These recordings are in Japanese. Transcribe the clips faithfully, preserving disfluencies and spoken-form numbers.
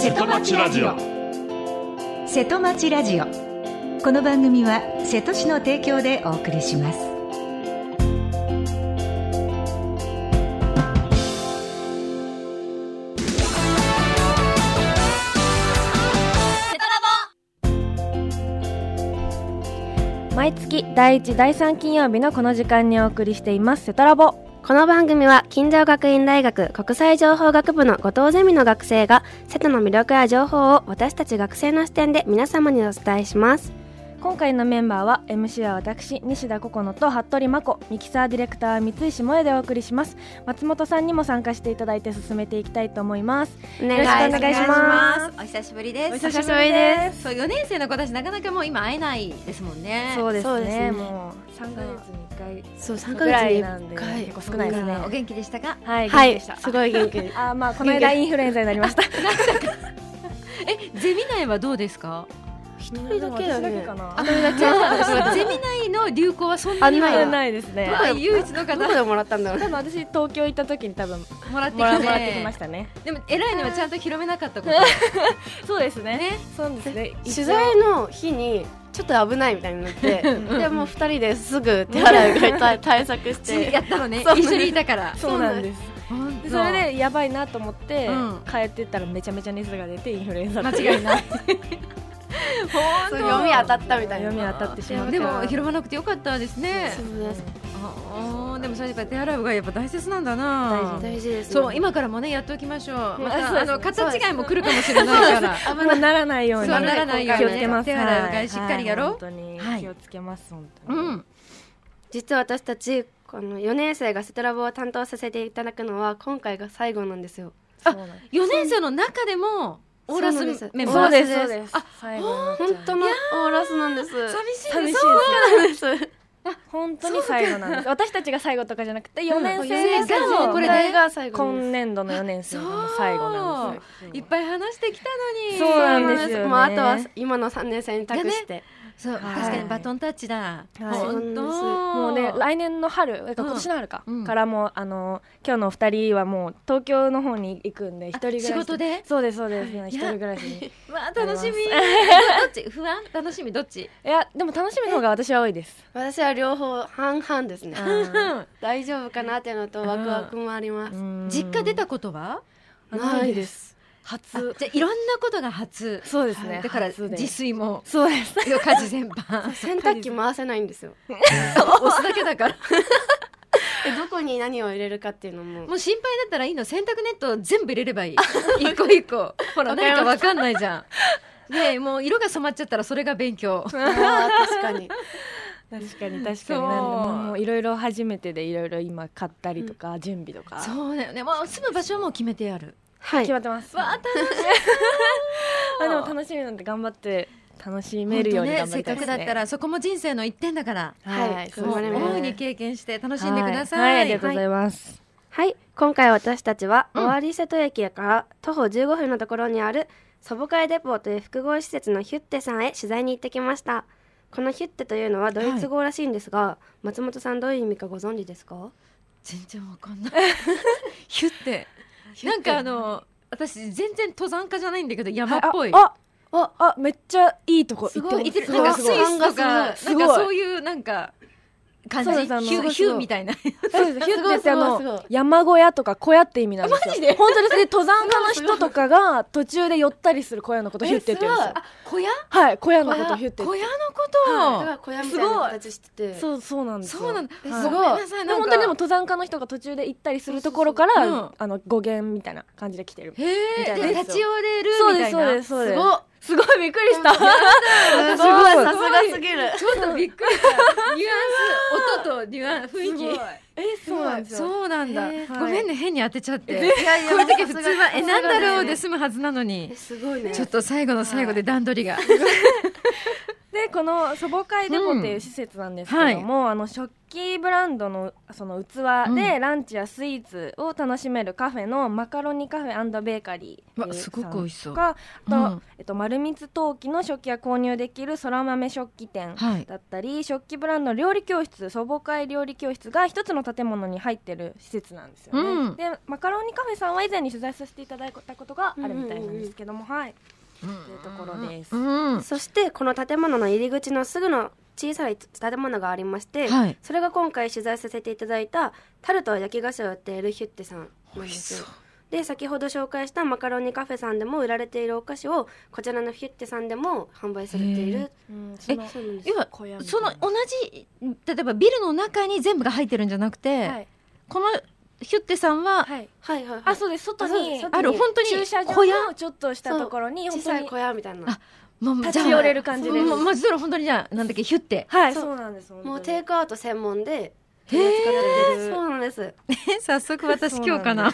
瀬戸町ラジオ。 瀬戸町ラジオ。この番組は瀬戸市の提供でお送りします。 毎月だいいち、だいさん金曜日のこの時間にお送りしています瀬戸ラボ。 この番組は金城学院大学国際情報学部の後藤ゼミの学生が瀬戸の魅力や情報を私たち学生の視点で皆様にお伝えします。 今回のメンバーは エムシー は私西田心乃と服部真子、ミキサーディレクター三石萌えでお送りします。松本さんにも参加していただいて進めていきたいと思います。 お願いしよろしくお願いします。 お久しぶりです。 お久しぶりです。 そう、よねん生の子たちなかなかもう今会えないですもんね。 そうですね、 そうですねもうさんかげつにいっかいそうさんかぐげつにいらいなんでっかい結構少ないですね。 お元気でしたか？ はい、 はい元気でした。 すごい元気です。 あ、まあこの間インフルエンザになりましたえ、ゼミ内はどうですか？ 一人だけだね。 私だけかな。 一人だけ。 ゼミ内の流行はそんなにはあないないですね。 あ唯一の方どこでもらったんだろう。 多分私東京行った時に多分もらってもらきもらってきまて、 したね。 でも偉いのはちゃんと広めなかったことそうですね。 ね。 そうですね。 取材の日にちょっと危ないみたいになってでもうふたりですぐ手洗いが対対策してやったのね。 そう一緒にいたから。 そうなんです。 本当でそれでやばいなと思って、 うん帰ってったらめちゃめちゃ熱が出てインフルエンザ間違いない。 そう読み当たったみたいな。 読み当たってしまった。 でも拾わなくてよかったですね。 そうですああ、でもそれから手洗うがやっぱ大切なんだな。 大事ですね。 そう、今からもねやっておきましょう。またそうですあの形違いも来るかもしれないから。 危ないならないようにそうならないように気をつけます。 手洗うがしっかりやろうはい本当に気をつけます本当に。 うん。 実は私たちこのよねん生が瀬戸ラボを担当させていただくのは今回が最後なんですよ。 そうなんです。 よねん生の中でもオーラスそうなんですメンバー。 そうですオーラスそうです。あ、最後になっちゃう本当のオーラスなんです。 寂しい寂しいです。 そうなんです。 本当に最後なんです。私たちが最後とかじゃなくてよねん生うんがもうこれでが最後です。 今年度のよねん生が最後なんですよ。 いっぱい話してきたのに。 そうなんですよねもうあとは今のさんねん生に託して。 そう、 はい確かにバトンタッチだ。 はい本当。 もうね来年の春、今年の春か、 うんからもうあの今日のお二人はもう東京の方に行くんで一人暮らし仕事でそうですそうです一人暮らしにわあ楽しみ。どっち？不安？楽しみどっち？ いやでも楽しみの方が私は多いです。 私は両方半々ですね。 うん大丈夫かなっていうのとワクワクもあります。 実家出たことは？ ないです。 初じゃあいろんなことが初。 そうですねだから初で自炊もそうです家事全般洗濯機回せないんですよ。 押すだけだから。 でどこに何を入れるかっていうのも。 もう心配だったらいいの、洗濯ネット全部入れればいい。一個一個。ほら何かわかんないじゃん。でもう色が染まっちゃったらそれが勉強。 あー確かに。 確かに確かにそうなんでももういろいろ初めてでいろいろ今買ったりとか、準備とかそうだよね。もう住む場所はもう決めてある。 はい決まってます。 わあ楽しあでも楽しみなんで頑張って楽しめるように頑張りたいですね。 せっかくだったらそこも人生の一点だから、 はいそうもうですね大いに経験して楽しんでください。 はい、はいありがとうございます。 はい、今回私たちはうん尾張瀬戸駅から徒歩じゅうごふんのところにある祖母会デポという複合施設のヒュッテさんへ取材に行ってきました。このヒュッテというのはドイツ語らしいんですが、松本さんどういう意味かご存知ですか？ 全然わかんない。ヒュってなんかあの私全然登山家じゃないんだけど山っぽい。 あああめっちゃいいとこ行ってます。 すごいいてるすごないんかスイスとかすごないんかそういうなんか感じ。ヒそうですあのュヒュみたいな。 そうですヒュッテってあすごいすごいの山小屋とか小屋って意味なんですよ。 マジで本当ですね。登山家の人とかが途中で寄ったりする小屋のことヒュッテって言うんですよ。 あ、小屋？ はい小屋のことヒュッテ。 小屋のだこと。 から小屋みたいな形してて、 そうそうなんですよ。 そうなんだ。 はいすごい。ごめんなさいなんかで本当にでも登山家の人が途中で行ったりするところからそうそうそううんあの語源みたいな感じで来てる。 へえ。 みたいなで立ち寄れるそうですみたいな。 そうですそうです。 すごっすごいびっくりした。 すごいさすがすぎる。 ちょっとびっくりした。ニュアンス、音とニュアンス、雰囲気。 えそうなんですよ。 そうなんだ。 へーごめんね、変に当てちゃって。 いやいやこういう時普通は、え、 さすがなんだろうで済むはずなのにえ。すごいね。 ちょっと最後の最後で段取りが。 でこの祖母会デポっていう施設なんですけども、うんはい、あの食器ブランドのその器でランチやスイーツを楽しめるカフェのマカロニカフェ&ベーカリー、 わすごく美味しそう。 あと、うんえっと、丸光陶器の食器が購入できるそら豆食器店だったり、はい、食器ブランドの料理教室祖母会料理教室が一つの建物に入ってる施設なんですよね、うん、でマカロニカフェさんは以前に取材させていただいたことがあるみたいなんですけども、うんうんうんはいというところです、 うん、そしてこの建物の入り口のすぐの小さい建物がありまして、はい、それが今回取材させていただいたタルト焼き菓子を売っているヒュッテさんなんですよ。で先ほど紹介したマカロニカフェさんでも売られているお菓子をこちらのヒュッテさんでも販売されている、うん、そのえ要はその同じ例えばビルの中に全部が入ってるんじゃなくて、はい、このヒュッテさんは、 はいはいはいはい、あそうです外にある本当に駐車場のちょっとしたところに小さい小屋みたいなあもう立ち寄れる感じです。 マジで本当にじゃあなんだっけヒュッテはいそうなんです。 もうテイクアウト専門でへーそうなんです早速私今日かな、はい、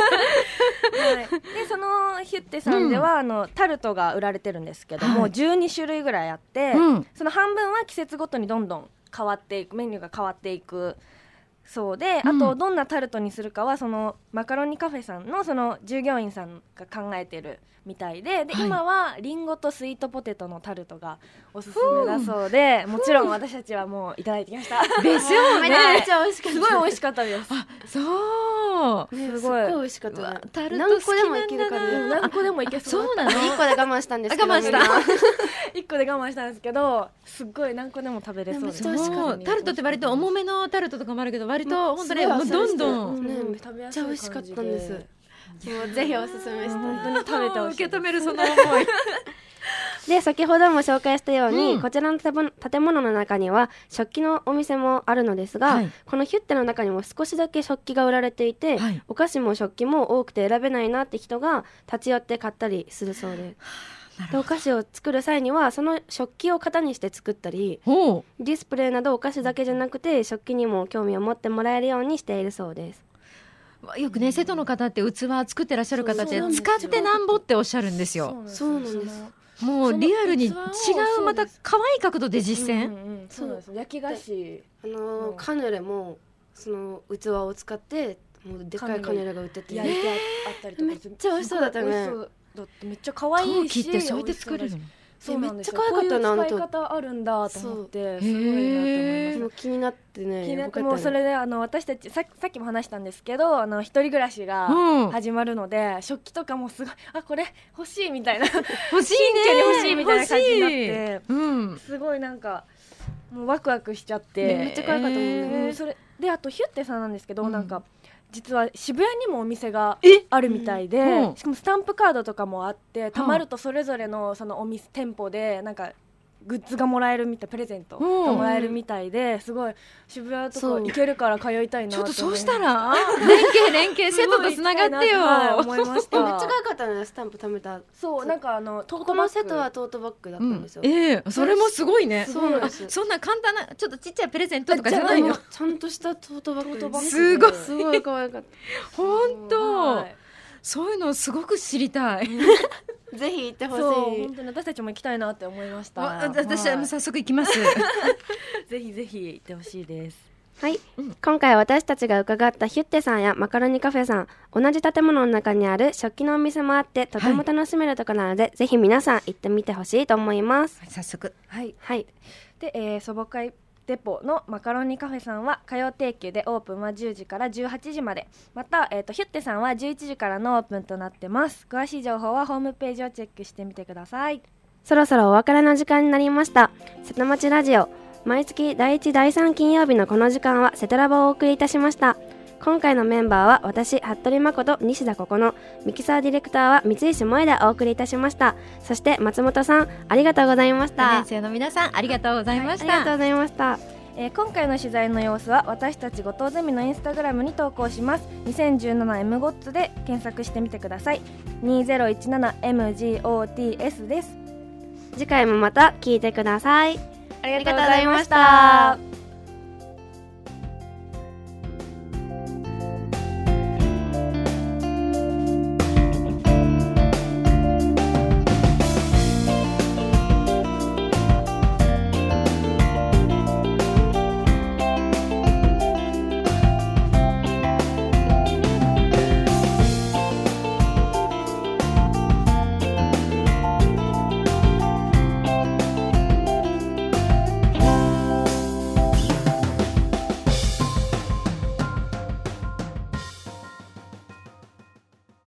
でそのヒュッテさんでは、うん、あのタルトが売られてるんですけども、はい、じゅうに種類ぐらいあって、うん、その半分は季節ごとにどんどん変わっていくメニューが変わっていくそうで、うん、あとどんなタルトにするかはそのマカロニカフェさんのその従業員さんが考えてるみたい で, で、はい、今はリンゴとスイートポテトのタルトがおすすめだそうで、もちろん私たちはもういただいてきましたですよね。 めっちゃ美味しかった。すごい美味しかったです。 あそう、 ね、すごい美味しかった、ね、 タルト好きなんだな。何個でもいけそう。 そうなの。 いっこで我慢したんですけど我慢したいっこで我慢したんですけどすっごい何個でも食べれそうです。 そうタルトって割と重めのタルトとかもあるけど割と本当にもうどんどん、 ね、 食べやすい感じでめっちゃ美味しかったんです。もうぜひおすすめして本当に食べてほしい。 受け止めるその思いで先ほども紹介したように、 うん、 こちらの建物の中には食器のお店もあるのですが、はい、このヒュッテの中にも少しだけ食器が売られていて、はい、お菓子も食器も多くて選べないなって人が立ち寄って買ったりするそうで、でお菓子を作る際にはその食器を型にして作ったりディスプレイなどお菓子だけじゃなくて食器にも興味を持ってもらえるようにしているそうです。 よくね生徒の方って器作ってらっしゃる方って使ってなんぼっておっしゃるんですよ。 そうなんです。 もうリアルに違うまた可愛い角度で実践、 うんうん、そうです。焼き菓子あのー、カヌレもその器を使ってもうでっかいカヌレが売ってて焼いてあったりとかめっちゃ美味しそうだったね。 だってめっちゃ可愛いし陶器ってそうやって作れるの。 そうなんですよ。 めっちゃ可愛かったな。 こういう使い方あるんだと思ってすごいなと思いました。 もう気になってね。 気になってもうそれであの私たちさ、さっきも話したんですけどあの一人暮らしが始まるので、うん、食器とかもすごいあこれ欲しいみたいな欲しいね真剣に欲しいみたいな感じになって、うん、すごいなんかもうワクワクしちゃって、 ね、めっちゃ可愛かったもんね、 うん、それであとヒュッテさんなんですけど、うん、なんか実は渋谷にもお店があるみたいで、うん、しかもスタンプカードとかもあってたまるとそれぞれのそのお店店舗でなんかグッズがもらえるみたいプレゼントがもらえるみたいで、すごい渋谷とか行けるから通いたいなちょっとそうしたら連携連携生徒とつながってよ、 はい、思いましためっちゃ可愛かったね。スタンプ貯めたそうなんかあのトートバッグこのセットはトートバッグだったんですよ、 うん、えー、それもすごいね。 そうなんです。 そんな簡単なちょっとちっちゃいプレゼントとかじゃないのちゃんとしたトートバッグすごいすごい可愛かった本当、はい、そういうのすごく知りたいぜひ行ってほしい。 そう本当に私たちも行きたいなって思いました。 私は早速行きますぜひぜひ行ってほしいです。 はい、うん、今回私たちが伺ったヒュッテさんやマカロニカフェさん同じ建物の中にある食器のお店もあってとても楽しめるところなので、はい、ぜひ皆さん行ってみてほしいと思います。 早速はい、はい、で、えー、祖母会デポのマカロニカフェさんは火曜定休でオープンはじゅうじからじゅうはちじまで、また、えーと、ヒュッテさんはじゅういちじからのオープンとなってます。詳しい情報はホームページをチェックしてみてください。 そろそろお別れの時間になりました。瀬戸町ラジオ毎月だいいちだいさん金曜日のこの時間はセトラボをお送りいたしました。今回のメンバーは私服部誠、西田ここの、ミキサーディレクターは三石萌でお送りいたしました。そして松本さんありがとうございました。 にねん生の皆さんありがとうございました、 はい、ありがとうございました。 えー、今回の取材の様子は私たち後藤ゼミのインスタグラムに投稿します。 にせんじゅうななエムゴッツ で検索してみてください。 にせんじゅうななエムジーオーティーエス です。 次回もまた聞いてください。 ありがとうございました。